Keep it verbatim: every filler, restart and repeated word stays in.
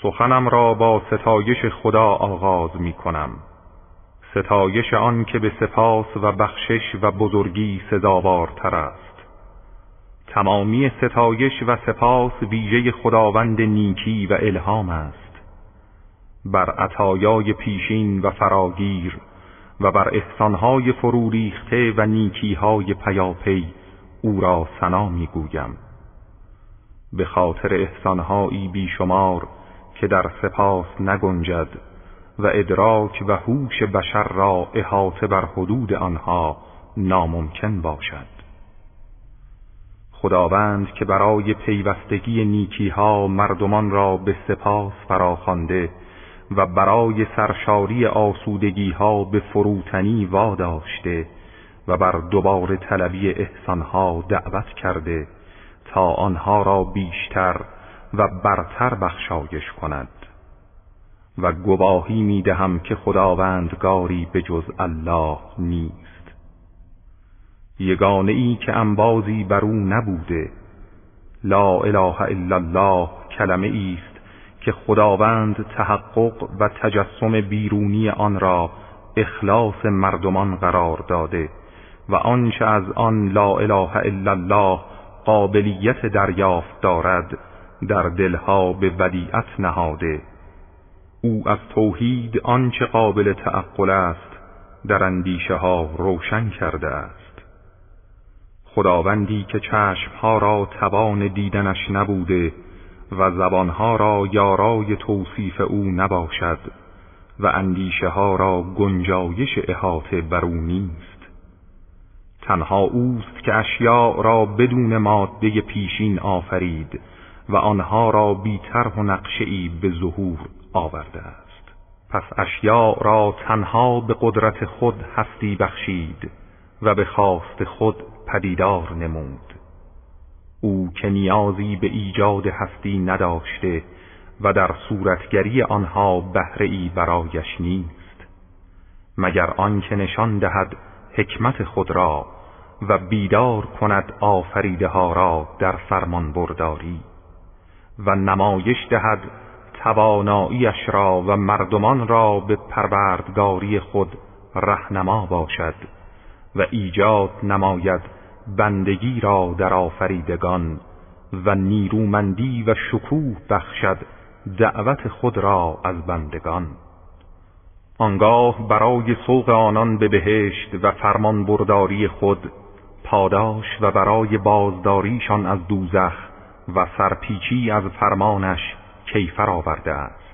سخنم را با ستایش خدا آغاز می کنم، ستایش آن که به سپاس و بخشش و بزرگی سزاوارتر است. تمامی ستایش و سپاس ویژه خداوند نیکی و الهام است. بر عطایای پیشین و فراگیر و بر احسانهای فرو ریخته و نیکیهای پیاپی او را ثنا می‌گویم. به خاطر احسانهایی بیشمار که در سپاس نگنجد و ادراک و هوش بشر را احاطه بر حدود آنها ناممکن باشد. خداوند که برای پیوستگی نیکیها مردمان را به سپاس فراخوانده و برای سرشاری آسودگیها به فروتنی واداشته و بر دوباره طلبی احسانها دعوت کرده تا آنها را بیشتر و برتر بخشایش کند. و گواهی می دهم که خداوندگاری به جز الله نیست. یگانه ای که انبازی بر او نبوده. لا اله الا الله کلمه ایست که خداوند تحقق و تجسم بیرونی آن را اخلاص مردمان قرار داده و آنچه از آن لا اله الا الله قابلیت دریافت دارد در دلها به ودیعت نهاده. او از توحید آنچه قابل تعقل است در اندیشه ها روشن کرده است. خداوندی که چشمها را توان دیدنش نبوده و زبانها را یارای توصیف او نباشد و اندیشه ها را گنجایش احاطه بر او نیست. تنها اوست که اشیاء را بدون ماده پیشین آفرید و آنها را بی طرح و نقشه‌ای به ظهور آورده است. پس اشیاء را تنها به قدرت خود هستی بخشید و به خواست خود پدیدار نمود. او که نیازی به ایجاد هستی نداشته و در صورتگری آنها بهره‌ای برایش نیست، مگر آن که نشان دهد حکمت خود را و بیدار کند آفریده ها را در فرمان برداری و نمایش دهد تواناییش را و مردمان را به پروردگاری خود رهنما باشد و ایجاد نماید بندگی را در آفریدگان و نیرومندی و شکوه بخشد دعوت خود را از بندگان. آنگاه برای سوق آنان به بهشت و فرمان برداری خود پاداش و برای بازداریشان از دوزخ و سرپیچی از فرمانش کیفر آورده است.